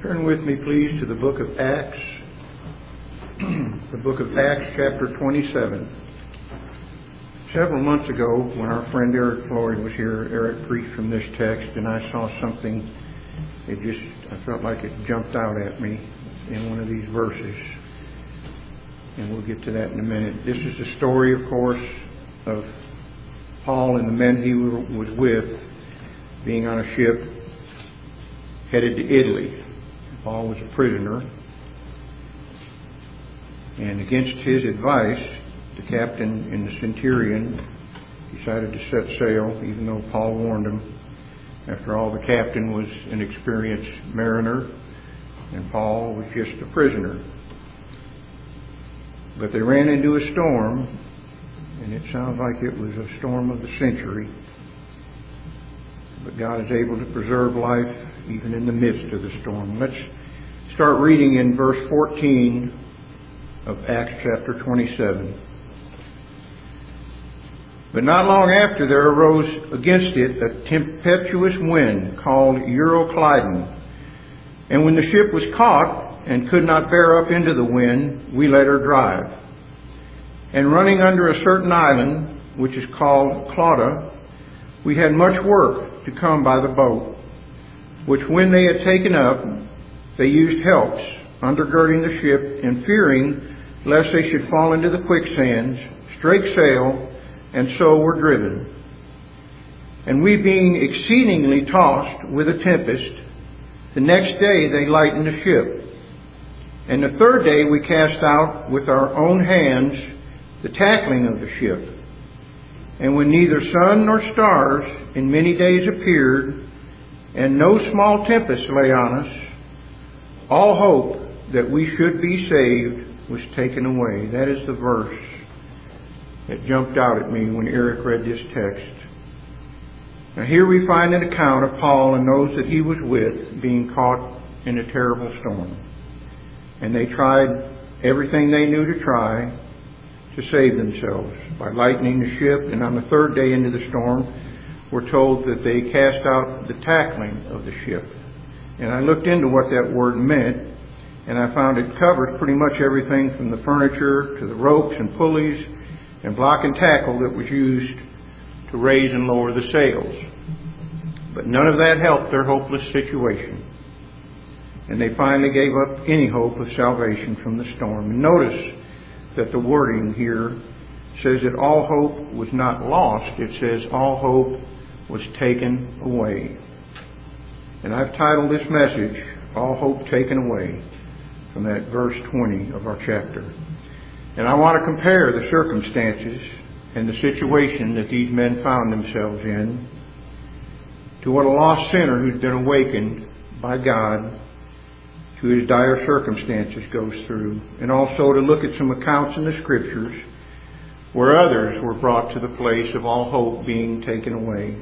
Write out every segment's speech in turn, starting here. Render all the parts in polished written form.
Turn with me, please, to the book of Acts. The book of Acts, chapter 27. Several months ago, when our friend Eric Floyd was here, Eric preached from this text, and I saw something. I felt like it jumped out at me in one of these verses. And we'll get to that in a minute. This is the story, of course, of Paul and the men he was with being on a ship headed to Italy. Paul was a prisoner, and against his advice, the captain and the centurion decided to set sail, even though Paul warned him. After all, the captain was an experienced mariner, and Paul was just a prisoner. But they ran into a storm, and it sounds like it was a storm of the century. But God is able to preserve life even in the midst of the storm. Let's start reading in verse 14 of Acts chapter 27. But not long after there arose against it a tempestuous wind called Euroclydon. And when the ship was caught and could not bear up into the wind, we let her drive. And running under a certain island, which is called Clauda, we had much work to come by the boat, which when they had taken up, they used helps, undergirding the ship, and fearing lest they should fall into the quicksands, strake sail, and so were driven. And we being exceedingly tossed with a tempest, the next day they lightened the ship. And the third day we cast out with our own hands the tackling of the ship. And when neither sun nor stars in many days appeared, and no small tempest lay on us, all hope that we should be saved was taken away. That is the verse that jumped out at me when Eric read this text. Now here we find an account of Paul and those that he was with being caught in a terrible storm. And they tried everything they knew to try to save themselves by lightening the ship, and on the third day into the storm, we're told that they cast out the tackling of the ship. And I looked into what that word meant, and I found it covered pretty much everything from the furniture to the ropes and pulleys and block and tackle that was used to raise and lower the sails. But none of that helped their hopeless situation. And they finally gave up any hope of salvation from the storm. And notice that the wording here says that all hope was not lost. It says all hope was taken away. And I've titled this message, All Hope Taken Away, from that verse 20 of our chapter. And I want to compare the circumstances and the situation that these men found themselves in to what a lost sinner who's been awakened by God to his dire circumstances goes through, and also to look at some accounts in the Scriptures where others were brought to the place of all hope being taken away.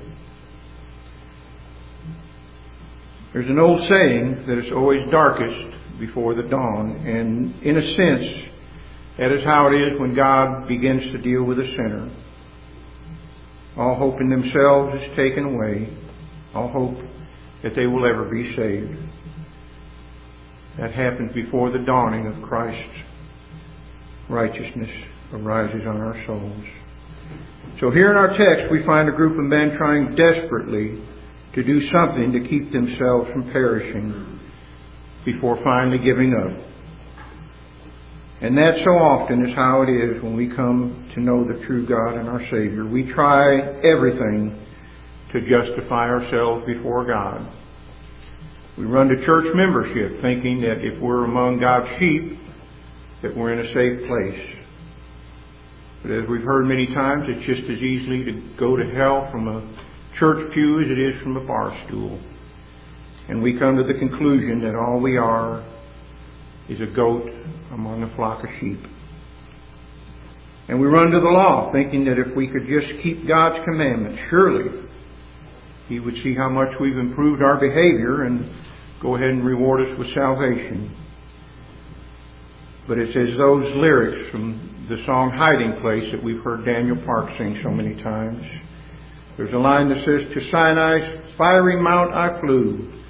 There's an old saying that it's always darkest before the dawn, and in a sense, that is how it is when God begins to deal with a sinner. All hope in themselves is taken away. All hope that they will ever be saved. That happens before the dawning of Christ's righteousness arises on our souls. So here in our text we find a group of men trying desperately to do something to keep themselves from perishing before finally giving up. And that so often is how it is when we come to know the true God and our Savior. We try everything to justify ourselves before God. We run to church membership thinking that if we're among God's sheep, that we're in a safe place. But as we've heard many times, it's just as easily to go to hell from a church pew as it is from a bar stool. And we come to the conclusion that all we are is a goat among a flock of sheep. And we run to the law thinking that if we could just keep God's commandments, surely He would see how much we've improved our behavior and go ahead and reward us with salvation. But it's as those lyrics from the song Hiding Place that we've heard Daniel Park sing so many times. There's a line that says, "To Sinai's fiery mount I flew,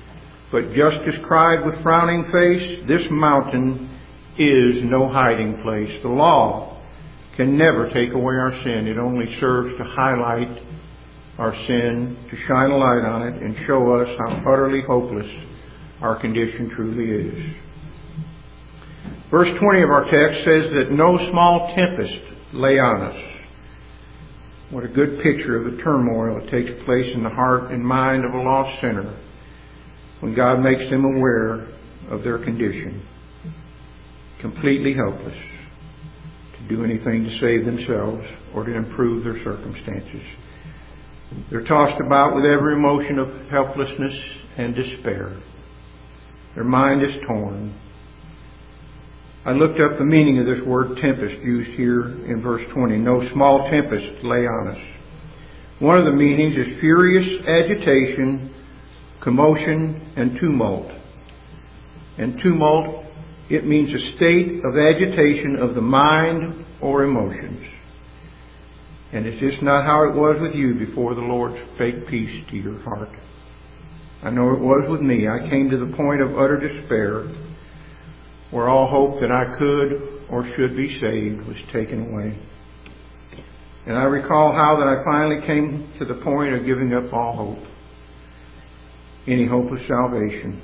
But justice cried with frowning face, "This mountain is no hiding place." The law can never take away our sin. It only serves to highlight our sin, to shine a light on it, and show us how utterly hopeless our condition truly is. Verse 20 of our text says that no small tempest lay on us. What a good picture of the turmoil that takes place in the heart and mind of a lost sinner when God makes them aware of their condition. Completely helpless to do anything to save themselves or to improve their circumstances. They're tossed about with every emotion of helplessness and despair. Their mind is torn. I looked up the meaning of this word tempest used here in verse 20. No small tempest lay on us. One of the meanings is furious agitation, commotion, and tumult. And tumult, it means a state of agitation of the mind or emotions. And it's just not how it was with you before the Lord spake peace to your heart. I know it was with me. I came to the point of utter despair, where all hope that I could or should be saved was taken away. And I recall how that I finally came to the point of giving up all hope, any hope of salvation.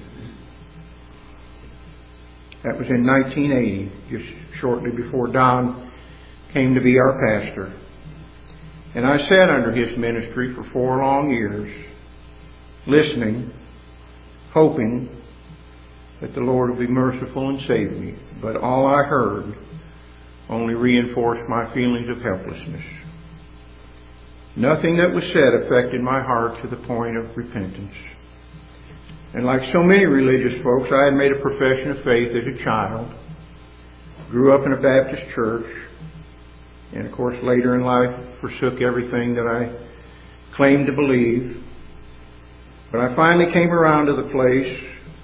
That was in 1980, just shortly before Don came to be our pastor. And I sat under his ministry for 4 long years, listening, hoping that the Lord would be merciful and save me. But all I heard only reinforced my feelings of helplessness. Nothing that was said affected my heart to the point of repentance. And like so many religious folks, I had made a profession of faith as a child, grew up in a Baptist church, and of course later in life forsook everything that I claimed to believe. But I finally came around to the place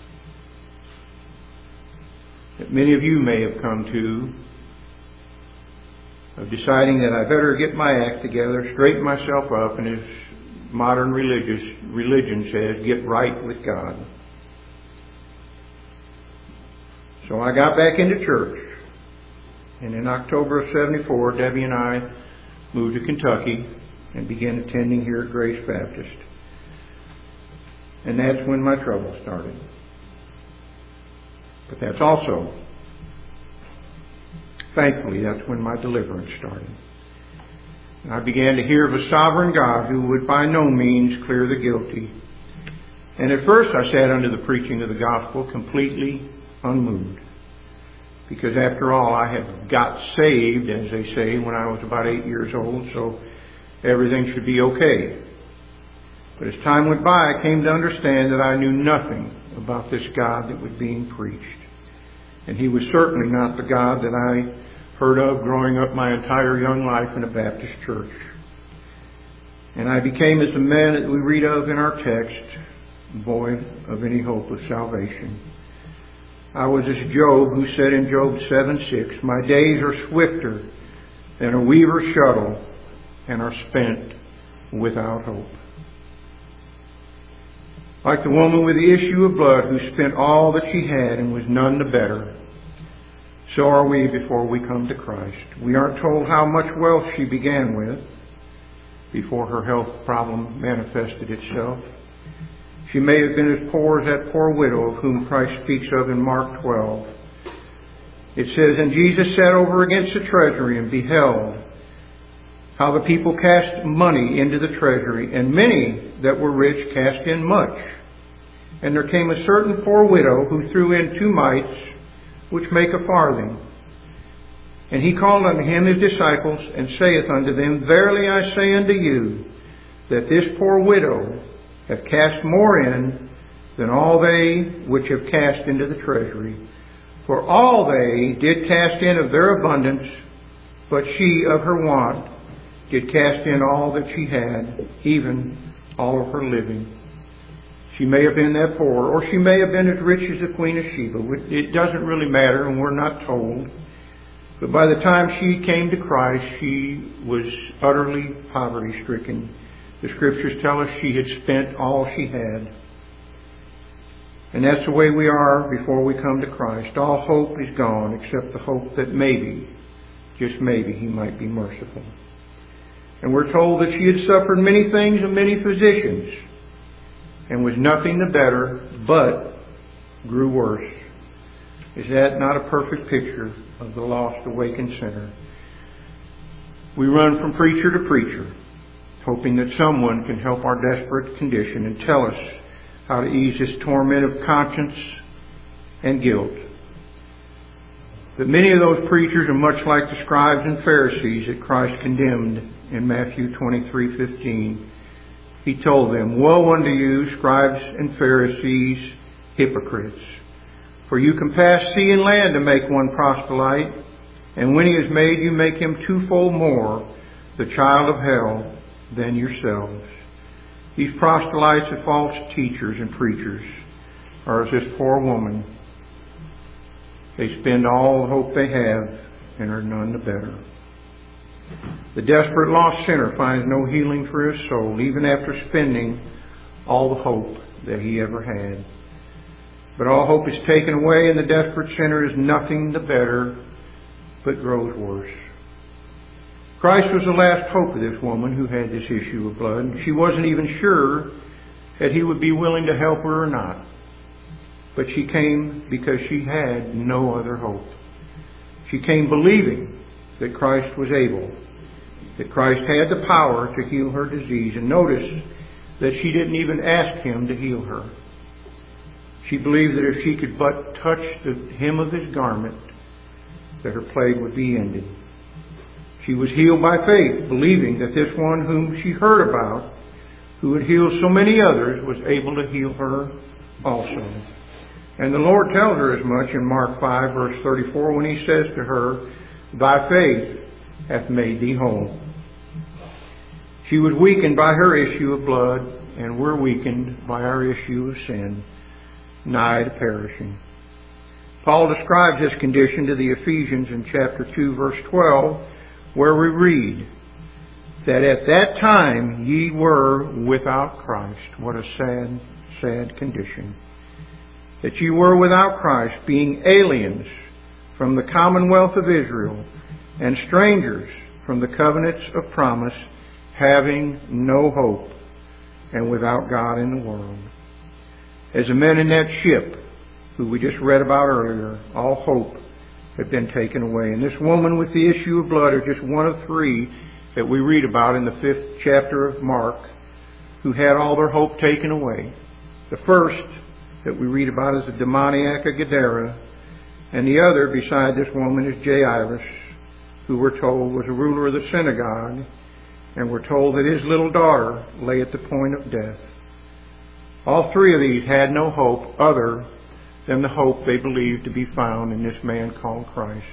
that many of you may have come to, of deciding that I better get my act together, straighten myself up, and as modern religion says, get right with God. So I got back into church. And in October of 74, Debbie and I moved to Kentucky and began attending here at Grace Baptist. And that's when my trouble started. But that's also, thankfully, that's when my deliverance started. And I began to hear of a sovereign God who would by no means clear the guilty. And at first I sat under the preaching of the gospel completely unmoved. Because after all, I had got saved, as they say, when I was about 8 years old, so everything should be okay. But as time went by, I came to understand that I knew nothing about this God that was being preached. And He was certainly not the God that I heard of growing up my entire young life in a Baptist church. And I became as the man that we read of in our text, void of any hope of salvation. I was as Job, who said in Job 7:6, "My days are swifter than a weaver's shuttle and are spent without hope." Like the woman with the issue of blood who spent all that she had and was none the better, so are we before we come to Christ. We aren't told how much wealth she began with before her health problem manifested itself. She may have been as poor as that poor widow of whom Christ speaks of in Mark 12. It says, "And Jesus sat over against the treasury and beheld how the people cast money into the treasury, and many that were rich cast in much. And there came a certain poor widow who threw in 2 mites, which make a farthing. And He called unto Him His disciples, and saith unto them, Verily I say unto you, that this poor widow hath cast more in than all they which have cast into the treasury. For all they did cast in of their abundance, but she of her want did cast in all that she had, even all of her living." She may have been that poor, or she may have been as rich as the Queen of Sheba. It doesn't really matter, and we're not told. But by the time she came to Christ, she was utterly poverty-stricken. The Scriptures tell us she had spent all she had. And that's the way we are before we come to Christ. All hope is gone except the hope that maybe, just maybe, He might be merciful. And we're told that she had suffered many things of many physicians and was nothing the better, but grew worse. Is that not a perfect picture of the lost, awakened sinner? We run from preacher to preacher, hoping that someone can help our desperate condition and tell us how to ease this torment of conscience and guilt. But many of those preachers are much like the scribes and Pharisees that Christ condemned in Matthew 23:15. He told them, "Woe unto you, scribes and Pharisees, hypocrites! For you can pass sea and land to make one proselyte, and when he is made, you make him twofold more the child of hell than yourselves." These proselytes and false teachers and preachers are as this poor woman. They spend all the hope they have and are none the better. The desperate lost sinner finds no healing for his soul, even after spending all the hope that he ever had. But all hope is taken away, and the desperate sinner is nothing the better, but grows worse. Christ was the last hope of this woman who had this issue of blood. She wasn't even sure that He would be willing to help her or not. But she came because she had no other hope. She came believing that Christ was able, that Christ had the power to heal her disease. And notice that she didn't even ask Him to heal her. She believed that if she could but touch the hem of His garment, that her plague would be ended. She was healed by faith, believing that this one whom she heard about, who had healed so many others, was able to heal her also. And the Lord tells her as much in Mark 5, verse 34, when He says to her, "Thy faith hath made thee whole." She was weakened by her issue of blood, and we're weakened by our issue of sin, nigh to perishing. Paul describes this condition to the Ephesians in chapter 2, verse 12, where we read that at that time ye were without Christ. What a sad, sad condition. That ye were without Christ, being aliens from the commonwealth of Israel, and strangers from the covenants of promise, having no hope, and without God in the world. As the men in that ship, who we just read about earlier, all hope had been taken away. And this woman with the issue of blood is just one of three that we read about in the 5th chapter of Mark, who had all their hope taken away. The first that we read about is the demoniac of Gadara, and the other beside this woman is Jairus, who we're told was a ruler of the synagogue, and we're told that his little daughter lay at the point of death. All three of these had no hope other than the hope they believed to be found in this man called Christ.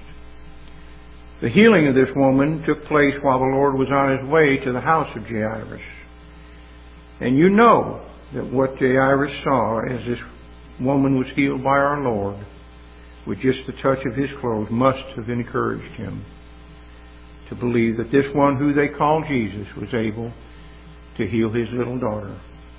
The healing of this woman took place while the Lord was on His way to the house of Jairus. And you know that what Jairus saw as this woman was healed by our Lord, with just the touch of His clothes, must have encouraged him to believe that this one who they called Jesus was able to heal his little daughter.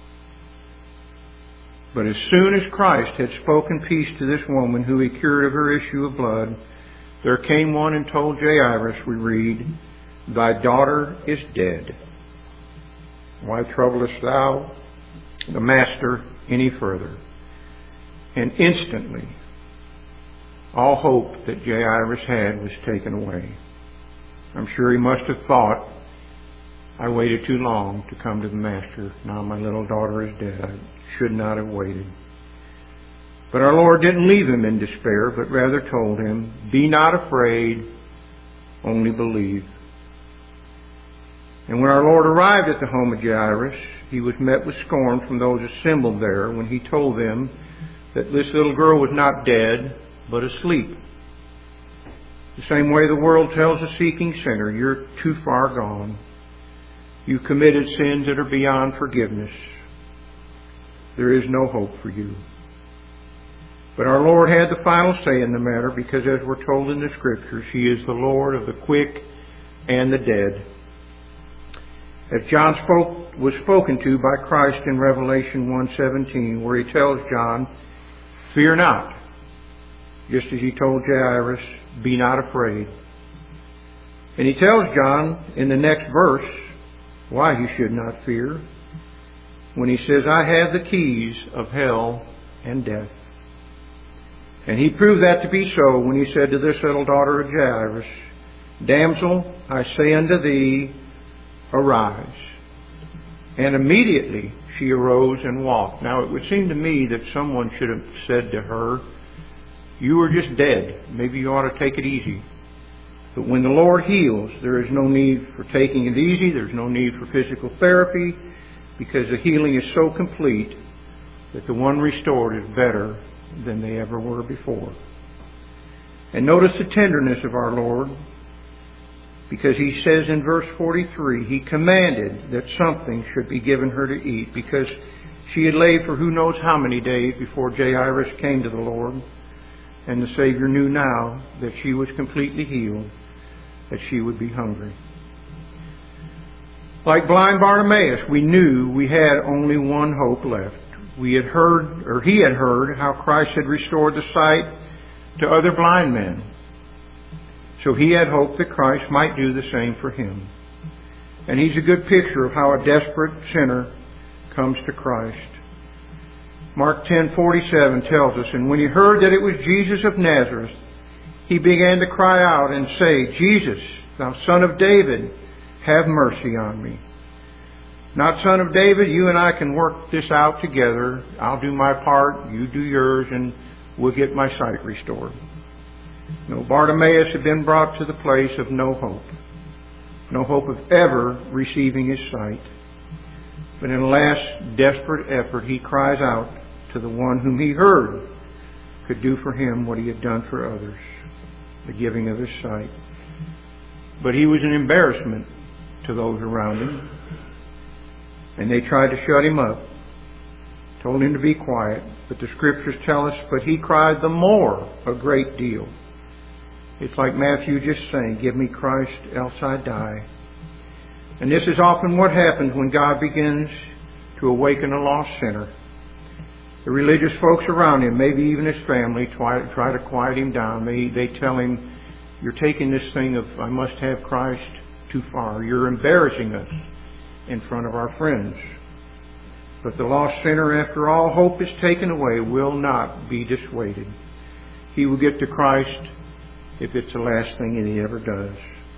But as soon as Christ had spoken peace to this woman who He cured of her issue of blood, there came one and told Jairus, we read, "Thy daughter is dead. Why troublest thou the Master any further?" And instantly, all hope that Jairus had was taken away. I'm sure he must have thought, I waited too long to come to the Master. Now my little daughter is dead. I should not have waited. But our Lord didn't leave him in despair, but rather told him, "Be not afraid, only believe." And when our Lord arrived at the home of Jairus, He was met with scorn from those assembled there when He told them that this little girl was not dead, but asleep. The same way the world tells a seeking sinner, "You're too far gone. You've committed sins that are beyond forgiveness. There is no hope for you." But our Lord had the final say in the matter, because as we're told in the Scriptures, He is the Lord of the quick and the dead. As John was spoken to by Christ in Revelation 1:17, where He tells John fear not. Just as he told Jairus, be not afraid. And he tells John in the next verse why he should not fear, when he says, I have the keys of hell and death. And he proved that to be so when he said to this little daughter of Jairus, Damsel, I say unto thee, arise. And immediately she arose and walked. Now it would seem to me that someone should have said to her, you were just dead. Maybe you ought to take it easy. But when the Lord heals, there is no need for taking it easy. There's no need for physical therapy, because the healing is so complete that the one restored is better than they ever were before. And notice the tenderness of our Lord, because he says in verse 43, he commanded that something should be given her to eat, because she had laid for who knows how many days before Jairus came to the Lord. And the Savior knew now that she was completely healed, that she would be hungry. Like blind Bartimaeus, we knew we had only one hope left. He had heard how Christ had restored the sight to other blind men. So he had hope that Christ might do the same for him. And he's a good picture of how a desperate sinner comes to Christ. Mark 10:47 tells us, and when he heard that it was Jesus of Nazareth, he began to cry out and say, Jesus, thou Son of David, have mercy on me. Not Son of David, you and I can work this out together. I'll do my part, you do yours, and we'll get my sight restored. No, Bartimaeus had been brought to the place of no hope. No hope of ever receiving his sight. But in a last desperate effort, he cries out to the one whom he heard could do for him what he had done for others, the giving of his sight. But he was an embarrassment to those around him, and they tried to shut him up, told him to be quiet. But the Scriptures tell us, but he cried the more a great deal. It's like Matthew just saying, give me Christ, else I die. And this is often what happens when God begins to awaken a lost sinner. The religious folks around him, maybe even his family, try to quiet him down. They tell him, you're taking this thing of, I must have Christ, too far. You're embarrassing us in front of our friends. But the lost sinner, after all hope is taken away, will not be dissuaded. He will get to Christ if it's the last thing that he ever does.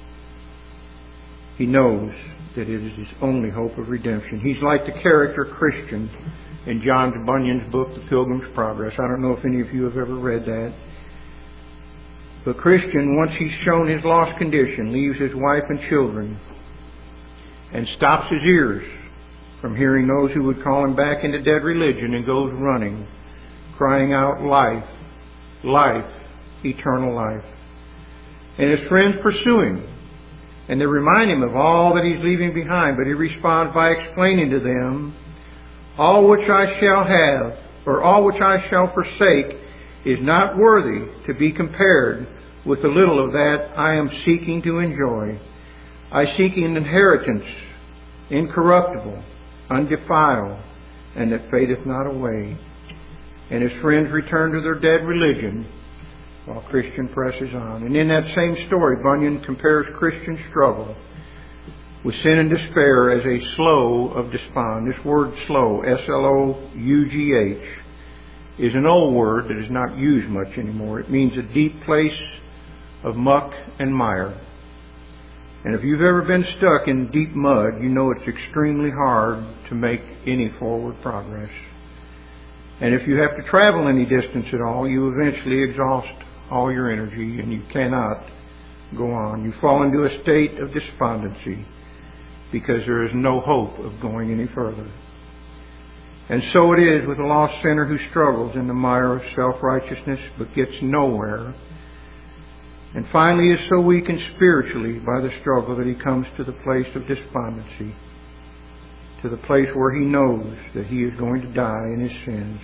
He knows that it is his only hope of redemption. He's like the character Christian in John Bunyan's book, The Pilgrim's Progress. I don't know if any of you have ever read that. But Christian, once he's shown his lost condition, leaves his wife and children and stops his ears from hearing those who would call him back into dead religion, and goes running, crying out, life, life, eternal life. And his friends pursue him, and they remind him of all that he's leaving behind, but he responds by explaining to them, all which I shall have, or all which I shall forsake, is not worthy to be compared with the little of that I am seeking to enjoy. I seek an inheritance, incorruptible, undefiled, and that fadeth not away. And his friends return to their dead religion, while Christian presses on. And in that same story, Bunyan compares Christian struggle with sin and despair as a slough of despond. This word slough, S-L-O-U-G-H, is an old word that is not used much anymore. It means a deep place of muck and mire. And if you've ever been stuck in deep mud, you know it's extremely hard to make any forward progress. And if you have to travel any distance at all, you eventually exhaust all your energy and you cannot go on. You fall into a state of despondency because there is no hope of going any further. And so it is with a lost sinner who struggles in the mire of self-righteousness but gets nowhere. And finally is so weakened spiritually by the struggle that he comes to the place of despondency, to the place where he knows that he is going to die in his sins.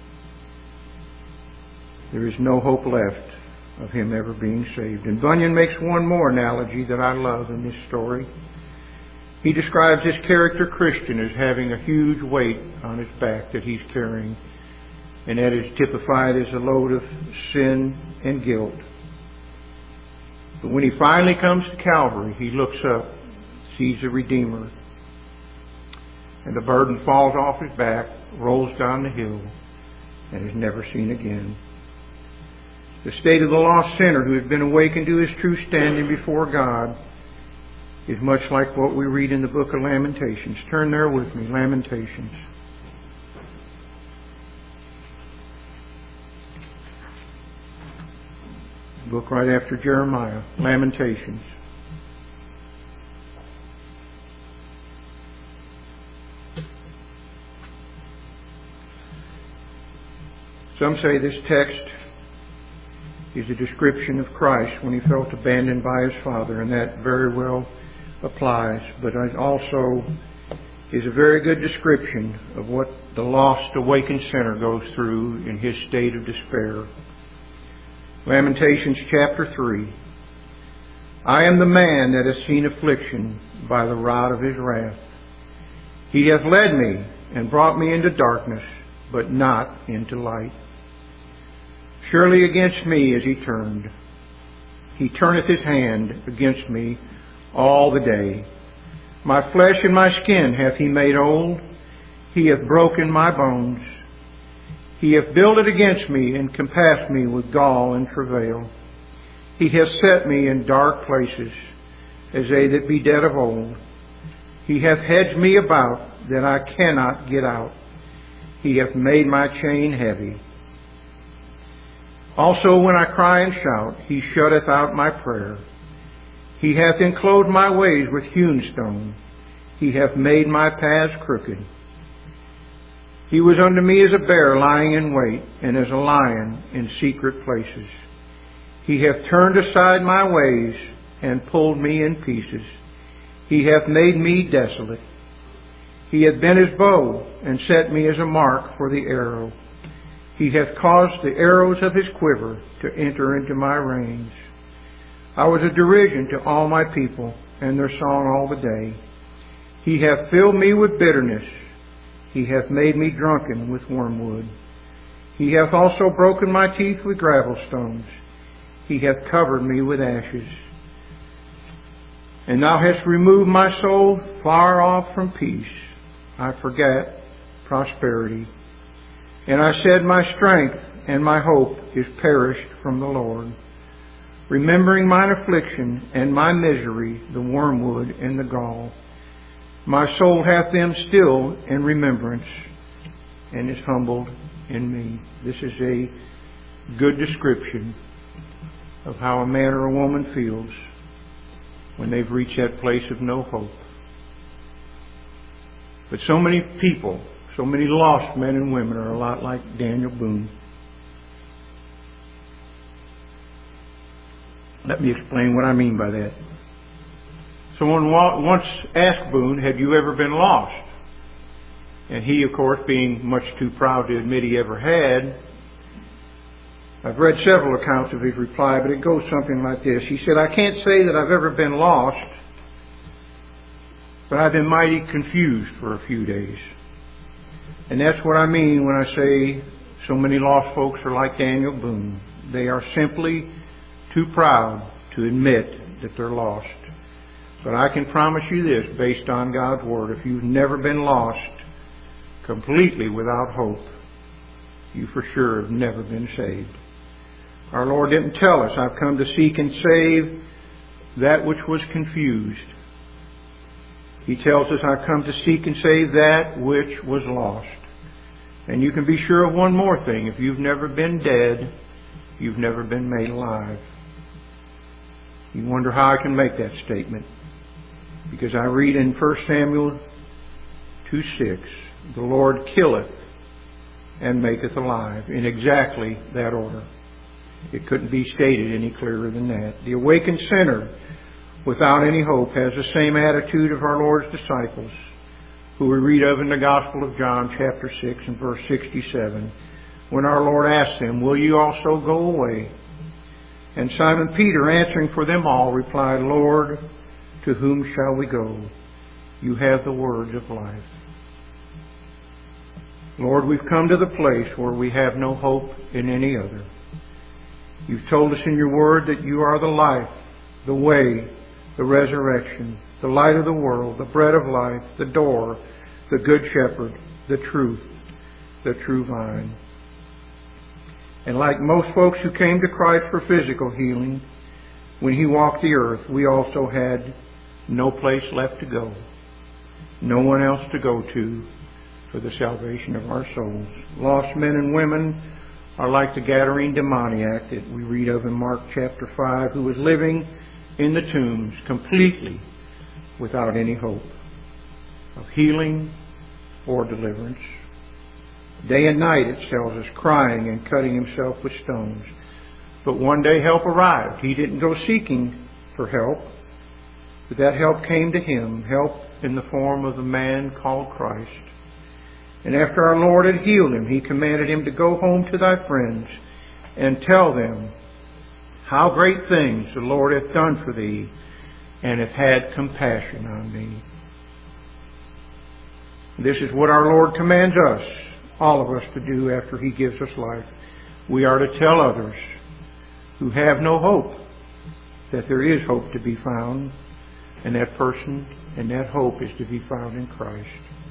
There is no hope left of him ever being saved. And Bunyan makes one more analogy that I love in this story. He describes this character Christian as having a huge weight on his back that he's carrying. and that is typified as a load of sin and guilt. But when he finally comes to Calvary, he looks up, sees the Redeemer, and the burden falls off his back, rolls down the hill, and is never seen again. The state of the lost sinner who has been awakened to his true standing before God is much like what we read in the book of Lamentations. Turn there with me, Lamentations. Book right after Jeremiah, Lamentations. Some say this text is a description of Christ when he felt abandoned by his Father, and that very well applies. But it also is a very good description of what the lost, awakened sinner goes through in his state of despair. Lamentations chapter 3. I am the man that has seen affliction by the rod of his wrath. He hath led me and brought me into darkness, but not into light. Surely against me is he turned. He turneth his hand against me all the day. My flesh and my skin hath he made old. He hath broken my bones. He hath builded against me and compassed me with gall and travail. He hath set me in dark places, as they that be dead of old. He hath hedged me about, that I cannot get out. He hath made my chain heavy. Also when I cry and shout, he shutteth out my prayer. He hath enclosed my ways with hewn stone. He hath made my paths crooked. He was unto me as a bear lying in wait, and as a lion in secret places. He hath turned aside my ways, and pulled me in pieces. He hath made me desolate. He hath bent his bow, and set me as a mark for the arrow. He hath caused the arrows of his quiver to enter into my reins. I was a derision to all my people, and their song all the day. He hath filled me with bitterness. He hath made me drunken with wormwood. He hath also broken my teeth with gravel stones. He hath covered me with ashes. And thou hast removed my soul far off from peace. I forgat prosperity. And I said, my strength and my hope is perished from the Lord. Remembering mine affliction and my misery, the wormwood and the gall. My soul hath them still in remembrance, and is humbled in me. This is a good description of how a man or a woman feels when they've reached that place of no hope. But so many people, so many lost men and women are a lot like Daniel Boone. Let me explain what I mean by that. Someone once asked Boone, have you ever been lost? And he, of course, being much too proud to admit he ever had, I've read several accounts of his reply, but it goes something like this. He said, I can't say that I've ever been lost, but I've been mighty confused for a few days. And that's what I mean when I say so many lost folks are like Daniel Boone. They are simply too proud to admit that they're lost. But I can promise you this, based on God's Word, if you've never been lost completely without hope, you for sure have never been saved. Our Lord didn't tell us, I've come to seek and save that which was confused. He tells us, I've come to seek and save that which was lost. And you can be sure of one more thing. If you've never been dead, you've never been made alive. You wonder how I can make that statement. Because I read in 1 Samuel 2:6, the Lord killeth and maketh alive, in exactly that order. It couldn't be stated any clearer than that. The awakened sinner without any hope has the same attitude of our Lord's disciples, who we read of in the Gospel of John chapter 6 and verse 67, when our Lord asked them, will you also go away? And Simon Peter, answering for them all, replied, Lord, to whom shall we go? You have the words of life. Lord, we've come to the place where we have no hope in any other. You've told us in your word that you are the life, the way, the resurrection, the light of the world, the bread of life, the door, the good shepherd, the truth, the true vine. And like most folks who came to Christ for physical healing, when he walked the earth, we also had no place left to go, no one else to go to for the salvation of our souls. Lost men and women are like the Gadarene demoniac that we read of in Mark chapter 5, who was living in the tombs completely without any hope of healing or deliverance. Day and night, it tells us, crying and cutting himself with stones. But one day help arrived. He didn't go seeking for help, but that help came to him, help in the form of the man called Christ. And after our Lord had healed him, he commanded him to go home to thy friends and tell them how great things the Lord hath done for thee, and hath had compassion on thee. This is what our Lord commands us, all of us, to do after he gives us life. We are to tell others who have no hope that there is hope to be found, and that person and that hope is to be found in Christ.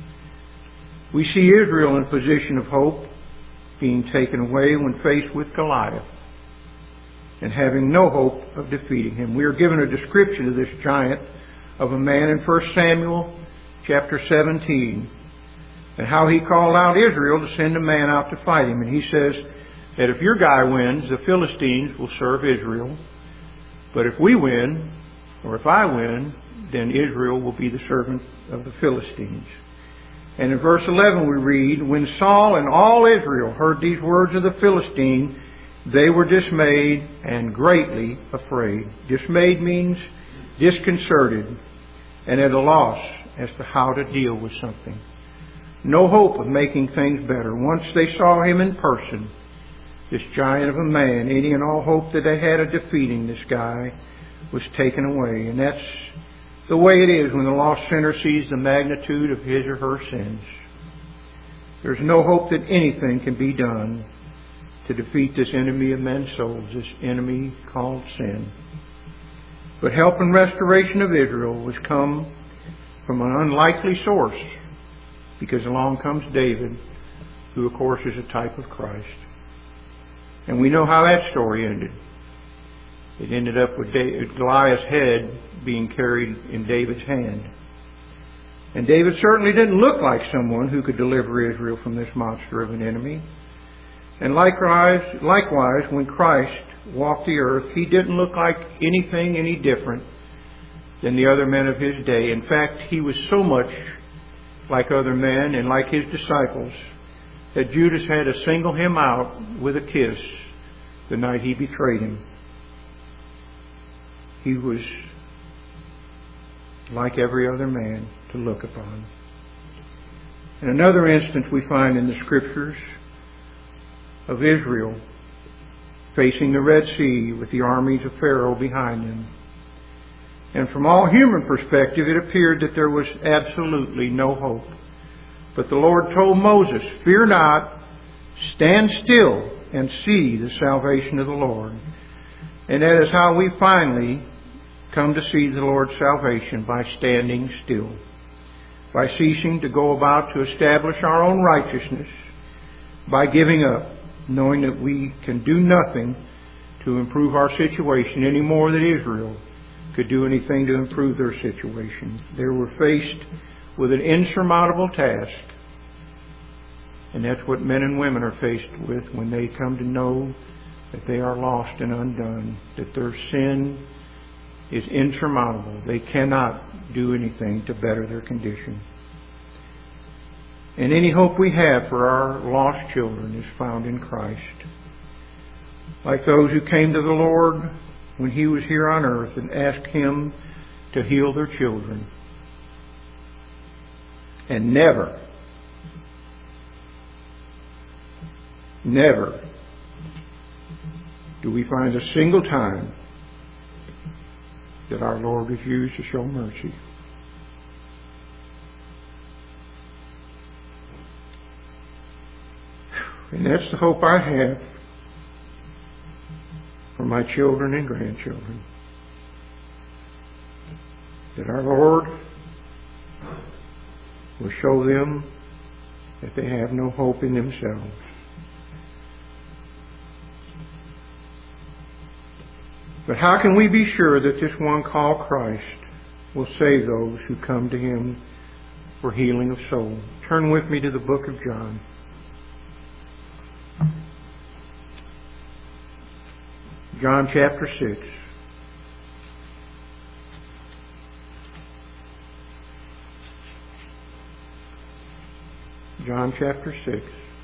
We see Israel in a position of hope, being taken away when faced with Goliath and having no hope of defeating him. We are given a description of this giant of a man in 1 Samuel chapter 17, and how he called out Israel to send a man out to fight him. And he says that if your guy wins, the Philistines will serve Israel. But if we win, or if I win, then Israel will be the servant of the Philistines. And in verse 11 we read, when Saul and all Israel heard these words of the Philistine, they were dismayed and greatly afraid. Dismayed means disconcerted and at a loss as to how to deal with something. No hope of making things better. Once they saw him in person, this giant of a man, any and all hope that they had of defeating this guy was taken away. And that's the way it is when the lost sinner sees the magnitude of his or her sins. There's no hope that anything can be done to defeat this enemy of men's souls, this enemy called sin. But help and restoration of Israel was come from an unlikely source, because along comes David, who of course is a type of Christ. And we know how that story ended. It ended up with Goliath's head being carried in David's hand. And David certainly didn't look like someone who could deliver Israel from this monster of an enemy. And likewise, when Christ walked the earth, he didn't look like anything any different than the other men of his day. In fact, he was so much like other men and like his disciples that Judas had to single him out with a kiss the night he betrayed him. He was like every other man to look upon. In another instance we find in the Scriptures of Israel facing the Red Sea with the armies of Pharaoh behind them. And from all human perspective, it appeared that there was absolutely no hope. But the Lord told Moses, fear not, stand still and see the salvation of the Lord. And that is how we finally come to see the Lord's salvation, by standing still, by ceasing to go about to establish our own righteousness, by giving up, knowing that we can do nothing to improve our situation any more than Israel could do anything to improve their situation. They were faced with an insurmountable task. And that's what men and women are faced with when they come to know that they are lost and undone, that their sin is insurmountable. They cannot do anything to better their condition. And any hope we have for our lost children is found in Christ. Like those who came to the Lord when he was here on earth and asked him to heal their children. And never do we find a single time that our Lord refused to show mercy. And that's the hope I have for my children and grandchildren. That our Lord will show them that they have no hope in themselves. But how can we be sure that this one called Christ will save those who come to Him for healing of soul? Turn with me to the book of John. John chapter 6. John chapter 6.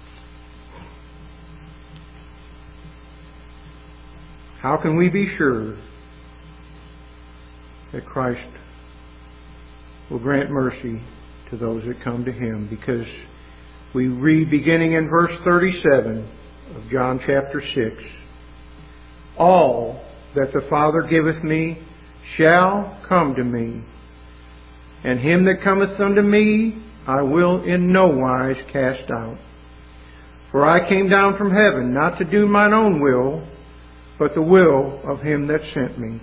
How can we be sure that Christ will grant mercy to those that come to Him? Because we read beginning in verse 37 of John chapter 6, all that the Father giveth me shall come to me, and him that cometh unto me I will in no wise cast out. For I came down from heaven not to do mine own will, but the will of Him that sent me.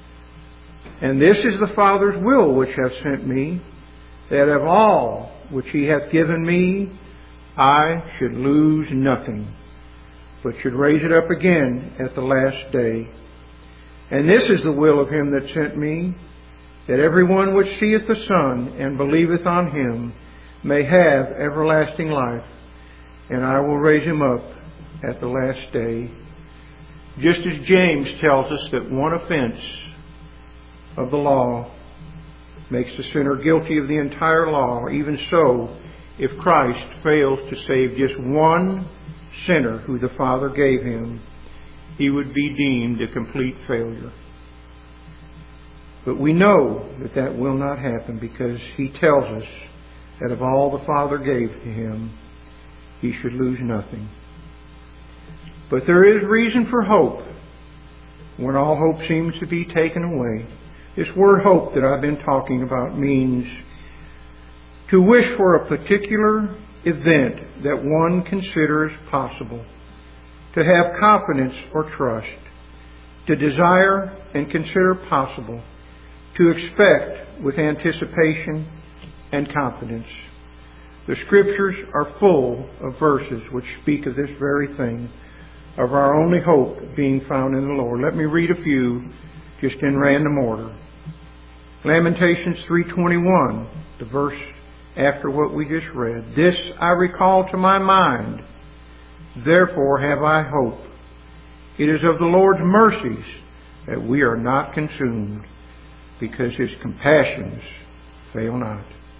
And this is the Father's will which hath sent me, that of all which He hath given me I should lose nothing, but should raise it up again at the last day. And this is the will of Him that sent me, that every one which seeth the Son and believeth on Him may have everlasting life, and I will raise him up at the last day. Just as James tells us that one offense of the law makes the sinner guilty of the entire law, even so, if Christ fails to save just one sinner who the Father gave Him, He would be deemed a complete failure. But we know that that will not happen, because He tells us that of all the Father gave to Him, He should lose nothing. But there is reason for hope when all hope seems to be taken away. This word hope that I've been talking about means to wish for a particular event that one considers possible, to have confidence or trust, to desire and consider possible, to expect with anticipation and confidence. The Scriptures are full of verses which speak of this very thing, of our only hope being found in the Lord. Let me read a few just in random order. Lamentations 3:21, the verse after what we just read. This I recall to my mind, therefore have I hope. It is of the Lord's mercies that we are not consumed, because His compassions fail not.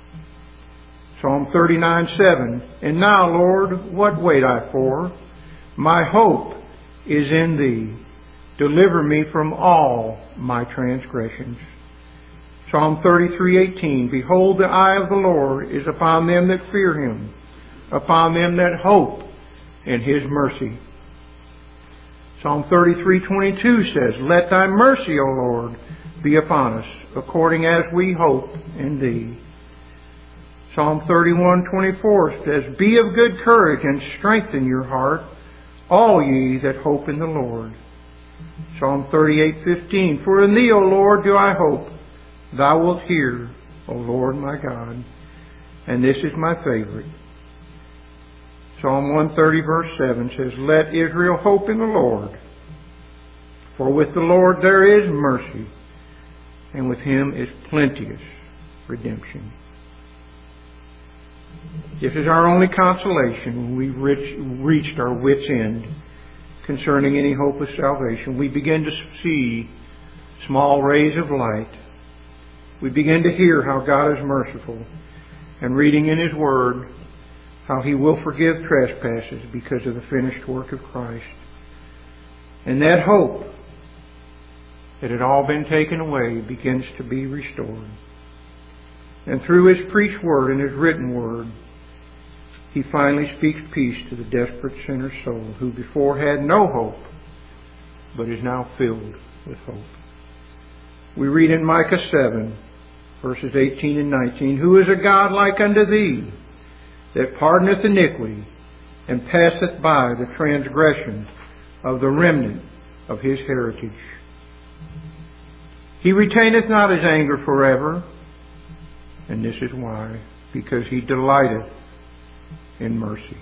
Psalm 39:7, and now, Lord, what wait I for? My hope is in Thee. Deliver me from all my transgressions. Psalm 33:18, behold, the eye of the Lord is upon them that fear Him, upon them that hope in His mercy. Psalm 33:22 says, let Thy mercy, O Lord, be upon us, according as we hope in Thee. Psalm 31:24 says, be of good courage and strengthen your heart, all ye that hope in the Lord. Psalm 38:15, for in Thee, O Lord, do I hope. Thou wilt hear, O Lord my God. And this is my favorite. Psalm 130 verse 7 says, let Israel hope in the Lord. For with the Lord there is mercy, and with Him is plenteous redemption. This is our only consolation when we've reached our wit's end concerning any hope of salvation. We begin to see small rays of light. We begin to hear how God is merciful, and reading in His Word how He will forgive trespasses because of the finished work of Christ. And that hope that had all been taken away begins to be restored. And through His preached Word and His written Word, He finally speaks peace to the desperate sinner's soul, who before had no hope, but is now filled with hope. We read in Micah 7, verses 18 and 19, who is a God like unto Thee, that pardoneth iniquity, and passeth by the transgression of the remnant of his heritage. He retaineth not his anger forever, and this is why, because he delighteth in mercy.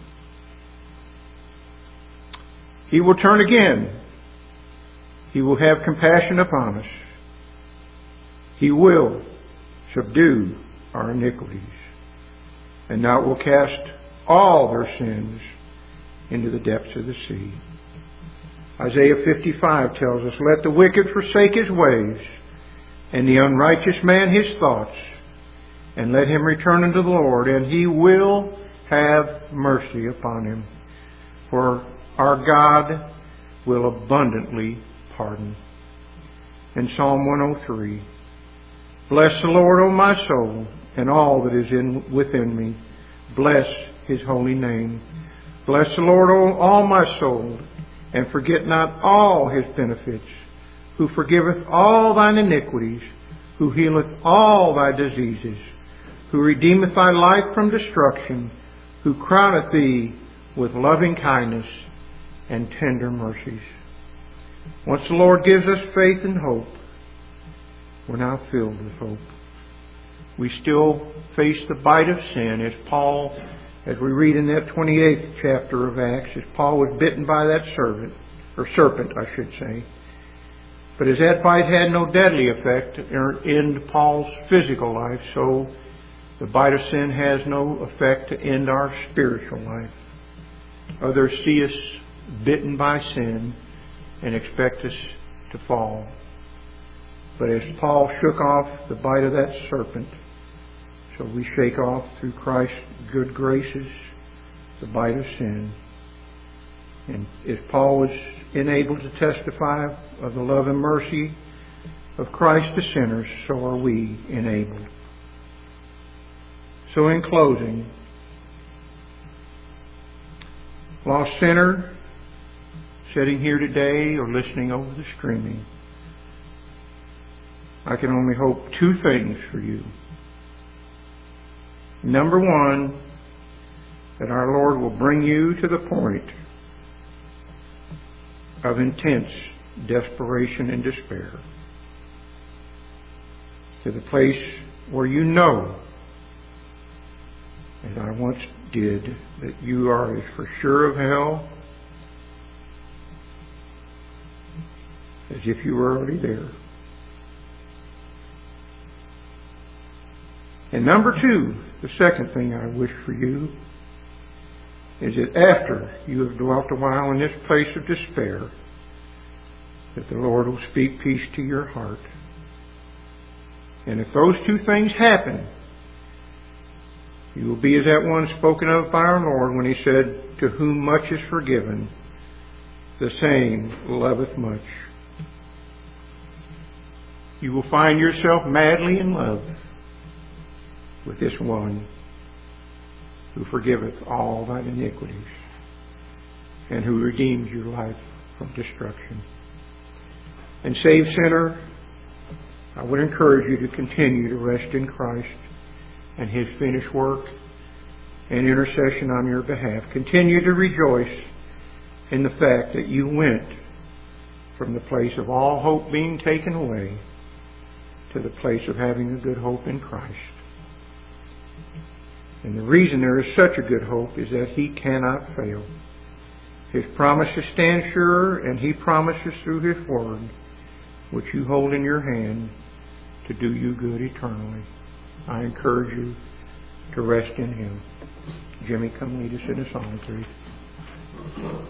He will turn again. He will have compassion upon us. He will subdue our iniquities, and now will cast all their sins into the depths of the sea. Isaiah 55 tells us, let the wicked forsake his ways, and the unrighteous man his thoughts, and let him return unto the Lord, and he will have mercy upon him. For our God will abundantly pardon. In Psalm 103, bless the Lord, O my soul, and all that is within me. Bless his holy name. Bless the Lord, O all my soul, and forget not all his benefits, who forgiveth all thine iniquities, who healeth all thy diseases, who redeemeth thy life from destruction, who crowneth thee with loving kindness and tender mercies. Once the Lord gives us faith and hope, we're now filled with hope. We still face the bite of sin, as we read in that 28th chapter of Acts, as Paul was bitten by that serpent, I should say. But as that bite had no deadly effect in Paul's physical life, so the bite of sin has no effect to end our spiritual life. Others see us bitten by sin and expect us to fall. But as Paul shook off the bite of that serpent, so we shake off through Christ's good graces the bite of sin. And as Paul was enabled to testify of the love and mercy of Christ to sinners, so are we enabled. So in closing, lost sinner, sitting here today or listening over the streaming, I can only hope two things for you. Number one, that our Lord will bring you to the point of intense desperation and despair, to the place where you know, as I once did, that you are as for sure of hell as if you were already there. And number two, the second thing I wish for you is that after you have dwelt a while in this place of despair, that the Lord will speak peace to your heart. And if those two things happen, you will be as that one spoken of by our Lord when he said, to whom much is forgiven, the same loveth much. You will find yourself madly in love with this one who forgiveth all thine iniquities and who redeems your life from destruction. And saved sinner, I would encourage you to continue to rest in Christ and his finished work and intercession on your behalf. Continue to rejoice in the fact that you went from the place of all hope being taken away to the place of having a good hope in Christ. And the reason there is such a good hope is that he cannot fail. His promises stand sure, and he promises through his word, which you hold in your hand, to do you good eternally. I encourage you to rest in him. Jimmy, come lead us in a song, please.